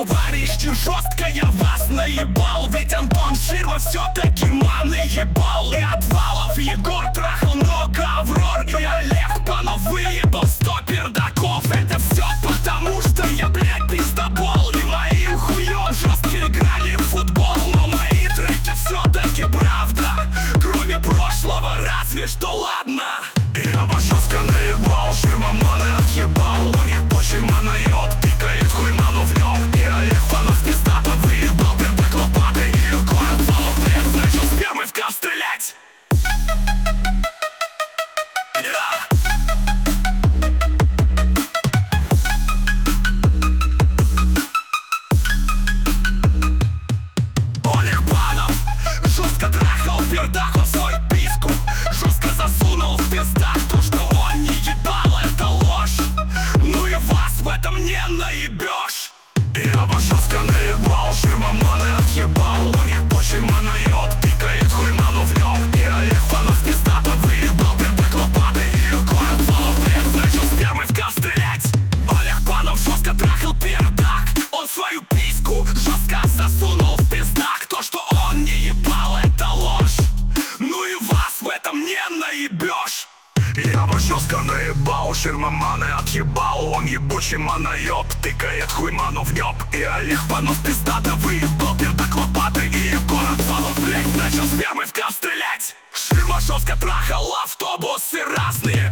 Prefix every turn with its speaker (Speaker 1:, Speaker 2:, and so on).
Speaker 1: товарищи, жестко я вас наебал. Ведь Антон Ширва все-таки маны ебал. И Отвалов Егор трахал много Аврор. И Олег Панов выебал 100 пердаков. Это все потому, что я, блядь, пиздобол. И моим хуем жестко играли в футбол. Но мои треки все-таки правда, кроме прошлого, разве что ладно. И я жестко наебал, Ширма маны отъебал. Он ебучий манает, тыкает хуй ману в нем. И Олег Панов пиздато выебал пердак лопатой. И Егор Отвалов, блядь, начал спермой в кав стрелять. Олег Панов жестко трахал пердак, он свой писку жестко засунул в пиздак. То, что он не ебал, это ложь. Ну и вас в этом не наебешь. И я жестко наебал, Ширма маны отъебал. Он ебучий манает, тыкает хуй ману в нем. И Олег Панов пиздато выебал пердак лопатой. И Егор Отвалов, блядь, начал спермой в кав стрелять. Олег Панов жестко трахал пердак, он свою письку жестко засунул в пиздак. То, что он не ебал, это ложь. Ну и вас в этом не наебешь. Я жестко наебал, Ширма маны отъебал. Он ебучий манаёб, тыкает хуй ману в нёб. И Олег Панов пиздато выебал пердак лопатой. И Егор Отвалов, блядь, начал спермой в кав стрелять. Ширма жестко трахал автобусы разные.